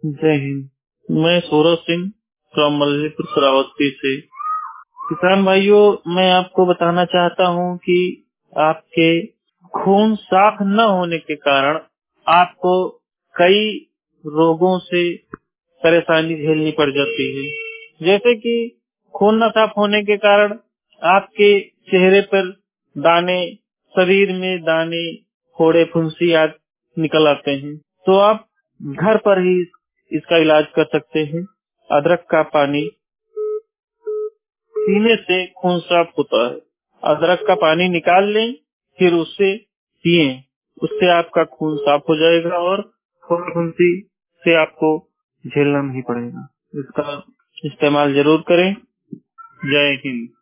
जय हिंद। मैं सूरज सिंह फ्रॉम मल्लीपुर श्रावस्ती से। किसान भाइयों, मैं आपको बताना चाहता हूं कि आपके खून साफ न होने के कारण आपको कई रोगों से परेशानी झेलनी पड़ जाती है। जैसे कि खून न साफ होने के कारण आपके चेहरे पर दाने, शरीर में दाने, फोड़े, फुंसी आदि निकल आते हैं। तो आप घर पर ही इसका इलाज कर सकते हैं। अदरक का पानी पीने से खून साफ होता है। अदरक का पानी निकाल लें, फिर उससे पिएं। उससे आपका खून साफ हो जाएगा और फुंसी से आपको झेलना नहीं पड़ेगा। इसका इस्तेमाल जरूर करें। जय हिंद।